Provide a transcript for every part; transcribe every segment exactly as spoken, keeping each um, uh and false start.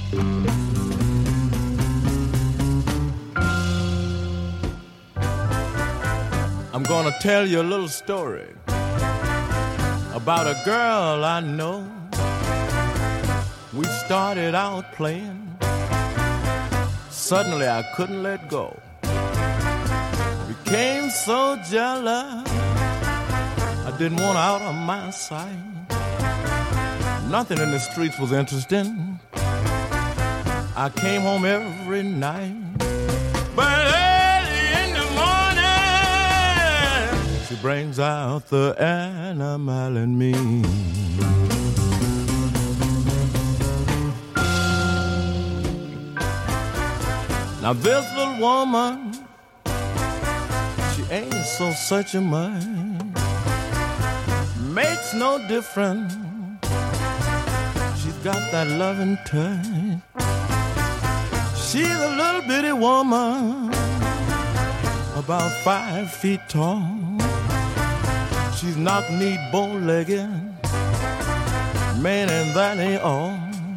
I'm gonna tell you a little story about a girl I know. We started out playing. Suddenly I couldn't let go. Became so jealous, I didn't want her out of my sight. Nothing in the streets was interesting. I came home every night, but early in the morning she brings out the animal in me. Now this little woman, she ain't so such a much, makes no difference. She's got that loving touch. She's a little bitty woman, about five feet tall. She's knock-kneed, bow-legged, man, and that ain't all.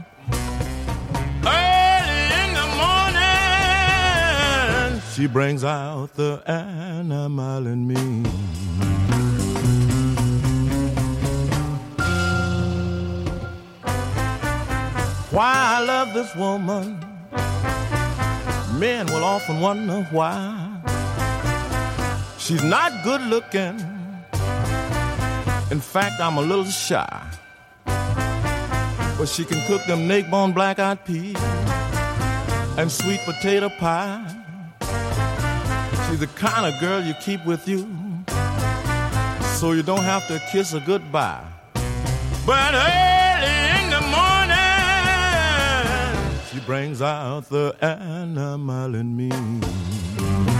She brings out the animal in me. Why I love this woman, men will often wonder why. She's not good looking. In fact, I'm a little shy. But she can cook them neck-bone black-eyed peas and sweet potato pie. She's the kind of girl you keep with you, so you don't have to kiss her goodbye. But early in the morning, she brings out the animal in me.